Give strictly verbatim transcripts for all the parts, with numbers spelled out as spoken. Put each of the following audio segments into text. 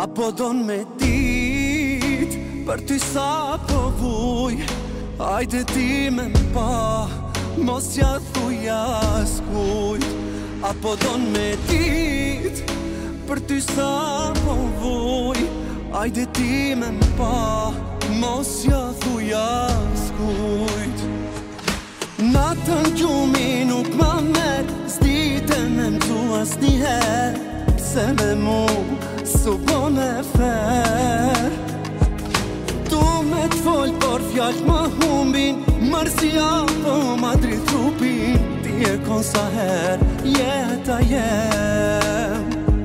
Apo don me dit për ty sa po vuj, hajde ti me mpa, mos ja thuj askujt. Apo don me dit për ty sa po vuj, hajde ti me mpa, mos ja thuj askujt. Natën gjumi nuk ma mer, s'dite me mtu asniher, pse me mu s'u bon e fer. Tu me t'fol por fjall ma humbin, mërsia po ma drit trupin, ti e kon sa her jeta jem.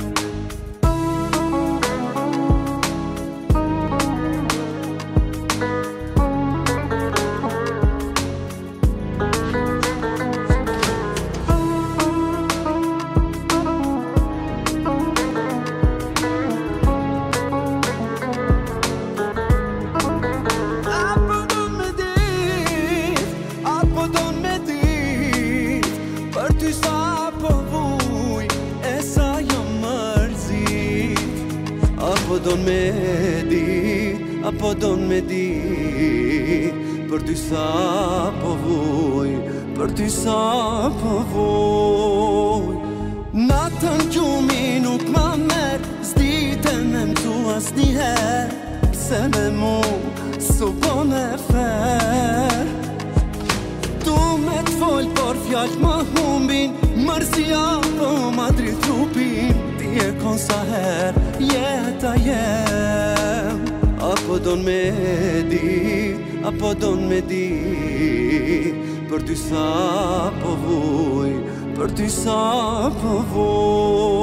Apo don me dit, apo don me dit, për ty sa po vuj, për ty sa po vuj. Natën gjumi nuk ma mer, s'dite me mtu asniher, pse me mu s'u bon e fer. Tu me t'fol por fjall ma humbin, mërsia po ma drit trupin, ti e kon sa her jeta jem. Apo don me dit, apo don me dit, për ty sa po vuj, për ty sa po vuj.